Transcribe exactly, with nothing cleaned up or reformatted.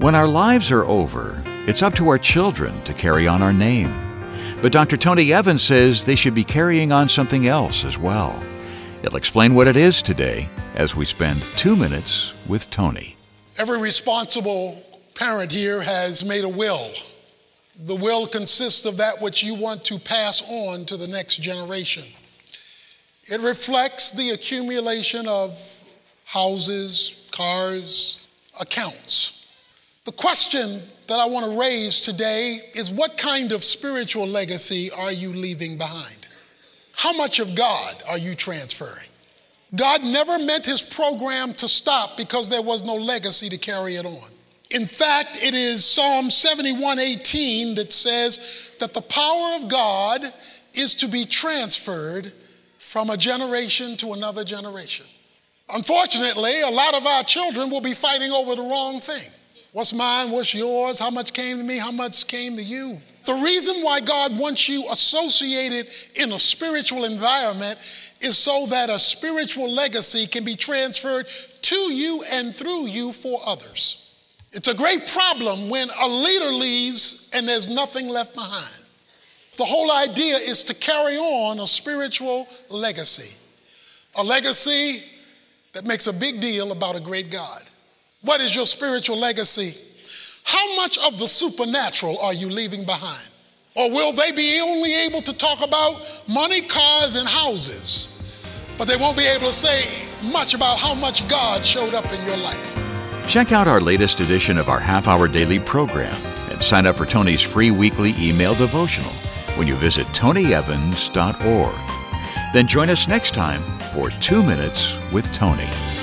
When our lives are over, it's up to our children to carry on our name. But Doctor Tony Evans says they should be carrying on something else as well. He'll explain what it is today as we spend two minutes with Tony. Every responsible parent here has made a will. The will consists of that which you want to pass on to the next generation. It reflects the accumulation of houses, cars, accounts. The question that I want to raise today is, what kind of spiritual legacy are you leaving behind? How much of God are you transferring? God never meant his program to stop because there was no legacy to carry it on. In fact, it is Psalm seventy-one eighteen that says that the power of God is to be transferred from a generation to another generation. Unfortunately, a lot of our children will be fighting over the wrong thing. What's mine? What's yours? How much came to me? How much came to you? The reason why God wants you associated in a spiritual environment is so that a spiritual legacy can be transferred to you and through you for others. It's a great problem when a leader leaves and there's nothing left behind. The whole idea is to carry on a spiritual legacy, a legacy that makes a big deal about a great God. What is your spiritual legacy? How much of the supernatural are you leaving behind? Or will they be only able to talk about money, cars, and houses, but they won't be able to say much about how much God showed up in your life? Check out our latest edition of our half-hour daily program and sign up for Tony's free weekly email devotional when you visit tony evans dot org. Then join us next time for Two Minutes with Tony.